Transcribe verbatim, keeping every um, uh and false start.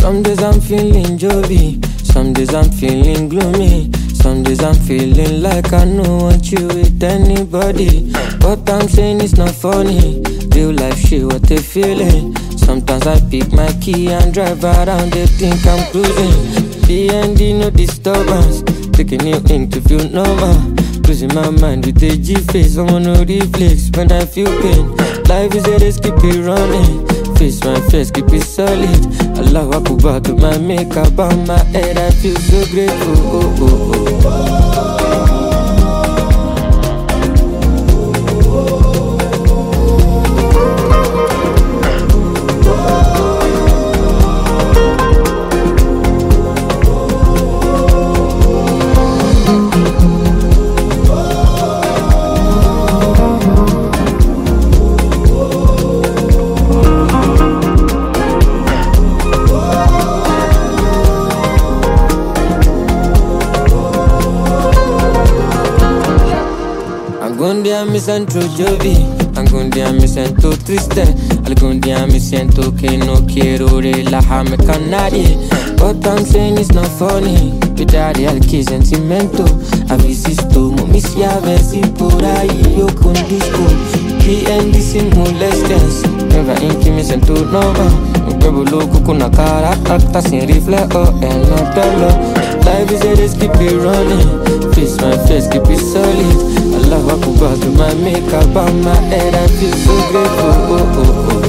Some days I'm feeling jolly, some days I'm feeling gloomy. Some days I'm feeling like I don't want you with anybody. What I'm saying is not funny. Real life shit, what they feeling. Sometimes I pick my key and drive around, they think I'm cruising. D and D, no disturbance. Taking you into feel normal. Losing my mind with a G-face, I wanna reflex when I feel pain. Life is a race, keep it running. Face my face, keep it solid. Allah Akbar to my makeup on my head, I feel so grateful. Oh, oh, oh. Algún día me siento Jovi, algún día me siento triste, algún día me siento que no quiero relajarme con nadie. What I'm saying is not funny, vida real que sentimento. A veces tomo mis llaves y por ahí yo conduzco. D and D sin molestias, never in que me siento normal. Un huevo loco con una cara alta sin reflejo en el pelo. Life is a race, keep it running. Face my face, keep it solid. Allah Akbar to my makeup on my head, I feel so grateful. Oh, oh, oh.